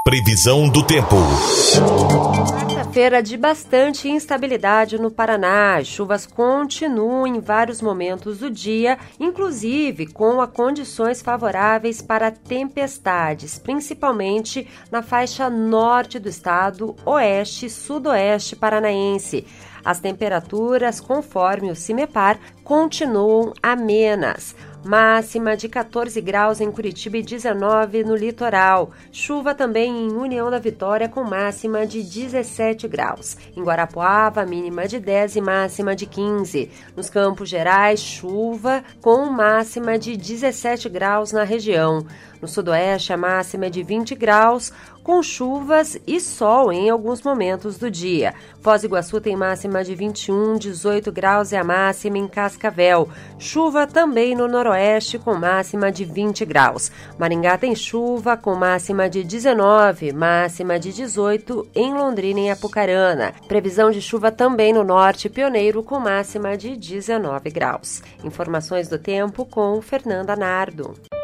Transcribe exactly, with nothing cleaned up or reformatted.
Previsão do tempo. Quarta-feira de bastante instabilidade no Paraná. As chuvas continuam em vários momentos do dia, inclusive com a condições favoráveis para tempestades, principalmente na faixa norte do estado, oeste e sudoeste paranaense. As temperaturas, conforme o CIMEPAR, continuam amenas. Máxima de catorze graus em Curitiba e dezenove no litoral. Chuva também em União da Vitória com máxima de dezessete graus. Em Guarapuava, mínima de dez e máxima de quinze. Nos Campos Gerais, chuva com máxima de dezessete graus na região. No sudoeste, a máxima é de vinte graus, com chuvas e sol em alguns momentos do dia. Foz do Iguaçu tem máxima de vinte e um, dezoito graus é a máxima em Cascavel. Chuva também no noroeste, com máxima de vinte graus. Maringá tem chuva, com máxima de dezenove, máxima de dezoito em Londrina e Apucarana. Previsão de chuva também no norte, Pioneiro, com máxima de dezenove graus. Informações do tempo com Fernanda Nardo.